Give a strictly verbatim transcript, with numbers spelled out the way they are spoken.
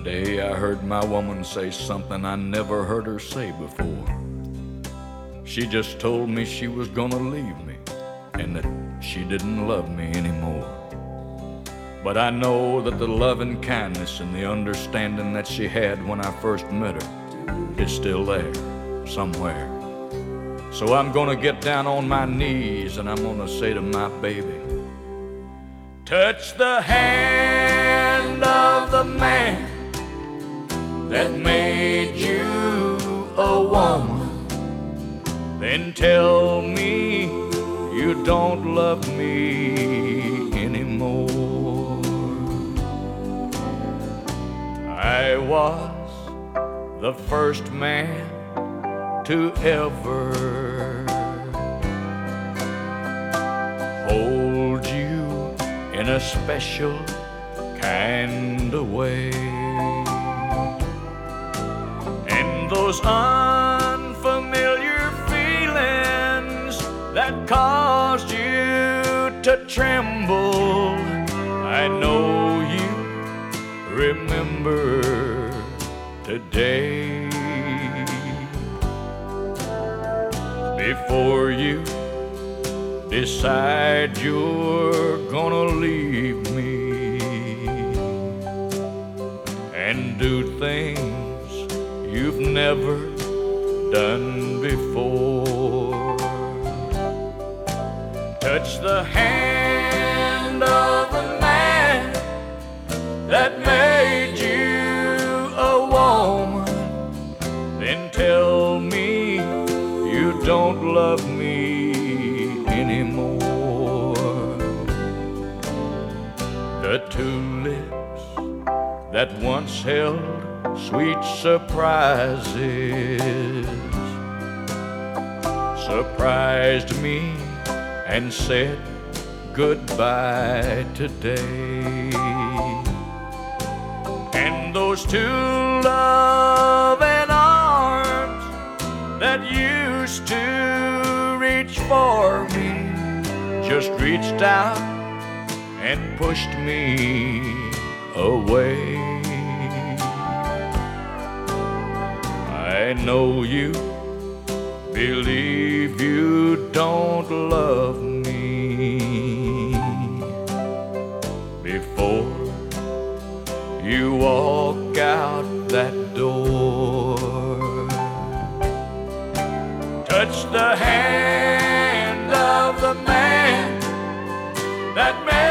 day I heard my woman say something I never heard her say before. She just told me she was gonna leave me and that she didn't love me anymore. But I know that the love and kindness and the understanding that she had when I first met her is still there somewhere. So I'm gonna get down on my knees and I'm gonna say to my baby, touch the hand of the man that made you a woman, then tell me you don't love me anymore. I was the first man to ever hold you in a special kind of way. And those unfamiliar feelings that caused you to tremble, I know you remember today. Before you decide you're gonna leave me and do things you've never done before, touch the hand of the man that made you a woman, then tell me you don't love me anymore. The two lips that once held sweet surprises surprised me and said goodbye today. And those two loving arms that used to reach for me just reached out and pushed me away. I know you believe you don't love me before you walk out that door. Touch the hand of the man that made